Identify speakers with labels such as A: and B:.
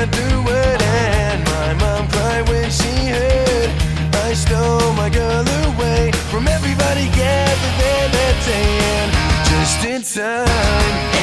A: can't do it. And my mom cried when she heard I stole my girl away from everybody gathered there that day. And just in time,